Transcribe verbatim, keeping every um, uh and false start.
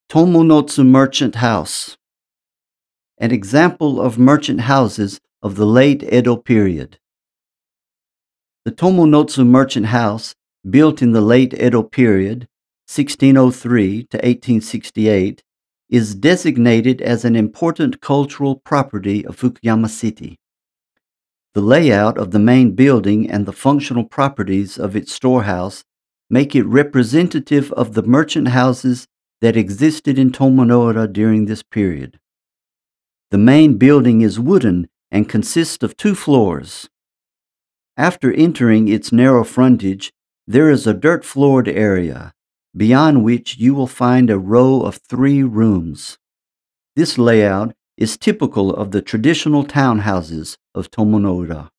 Tomonotsu Merchant House, an example of merchant houses of the late Edo period. The Tomonotsu Merchant House, built in the late Edo period, sixteen oh three to eighteen sixty-eight, is designated as an important cultural property of Fukuyama City. The layout of the main building and the functional properties of its storehouse make it representative of the merchant houses that existed in Tomonoura during this period. The main building is wooden and consists of two floors. After entering its narrow frontage, there is a dirt-floored area, beyond which you will find a row of three rooms. This layout is typical of the traditional townhouses of Tomonoura.